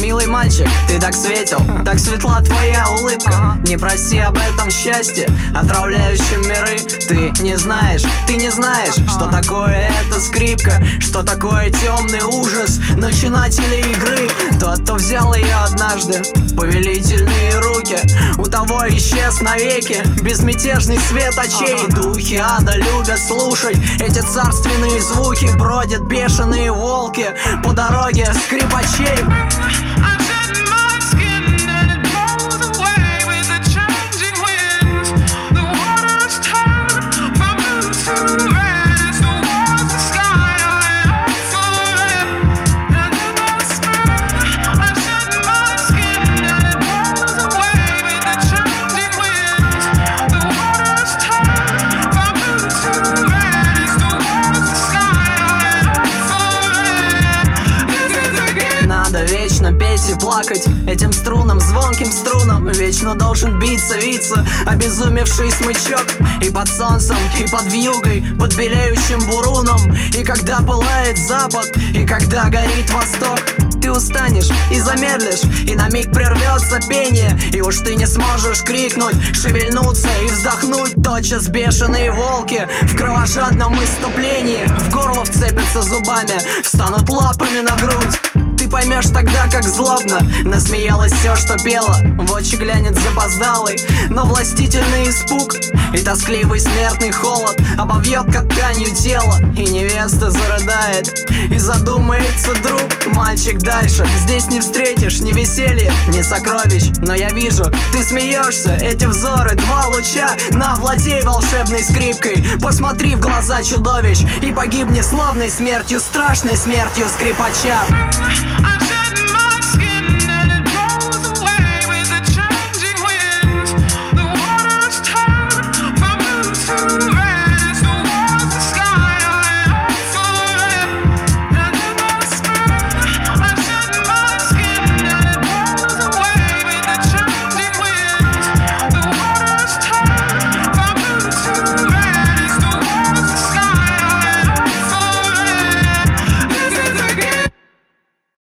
Милый мальчик, ты так светел, так светла твоя улыбка. Не проси об этом счастье, отравляющем миры. Ты не знаешь, что такое эта скрипка, что такое темный ужас начинателей игры. Тот, кто взял ее однажды в повелительные руки, у того исчез навеки безмятежный свет очей. Духи ада любят слушать эти царственные звуки. Бродят бешеные волки по дороге скрипачей. Надо вечно петь и плакать этим струнам, звонким струнам. Вечно должен биться, обезумевший смычок. И под солнцем, и под вьюгой, под белеющим буруном. И когда пылает запад, и когда горит восток. Ты устанешь и замедлишь, и на миг прервется пение. И уж ты не сможешь крикнуть, шевельнуться и вздохнуть. Тотчас бешеные волки в кровожадном иступлении в горло вцепятся зубами, встанут лапами на грудь. Ты поймешь тогда, как злобно насмеялось все, что пело. В очи глянет запоздалый, но властительный испуг. И тоскливый смертный холод обовьет как тканью тело. И невеста зарыдает, и задумается друг. Мальчик, дальше здесь не встретишь ни веселья, ни сокровищ. Но я вижу, ты смеешься, эти взоры, два луча. На, владей волшебной скрипкой, посмотри в глаза чудовищ и погибни славной смертью, страшной смертью скрипача.